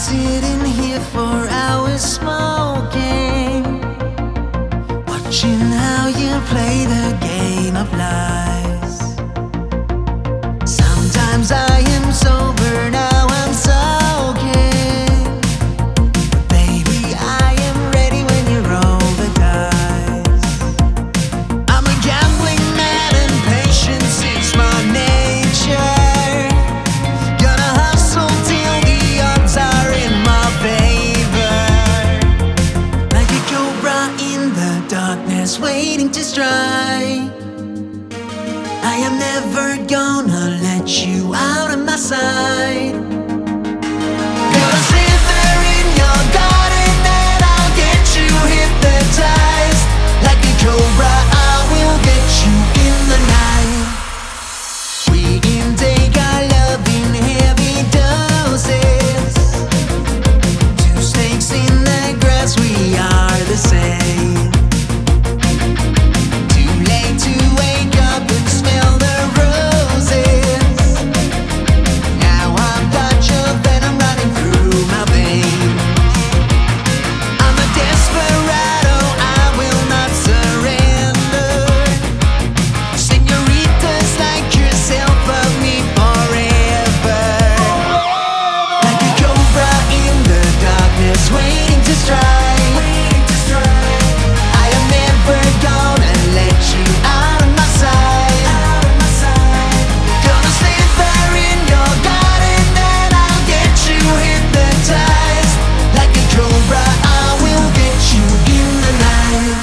sitting here for hours smoking, watching how you play the game of lies. Sometimes I am sober, now I'm soaking, but baby I am ready when you roll the dice. I'm a gambling man and patience is my nature. Waiting to strike. I am never gonna let you out of my sight. Gonna sit there in your garden and I'll get you hypnotized. Like a cobra, I will get you in the night. We intake our love in heavy doses. Two snakes in the grass, we are the same. Waiting to strike. I am never gonna let you out of my sight. Gonna sit there in your garden and I'll get you hypnotized. Like a cobra, I will get you in the night.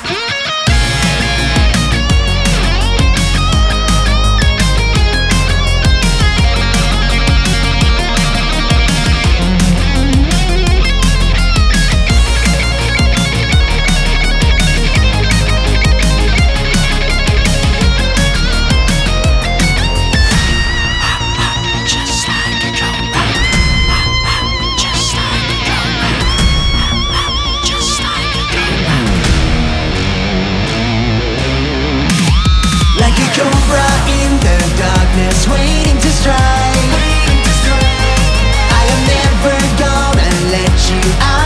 Cobra in the darkness, waiting to strike. I am never gonna let you out.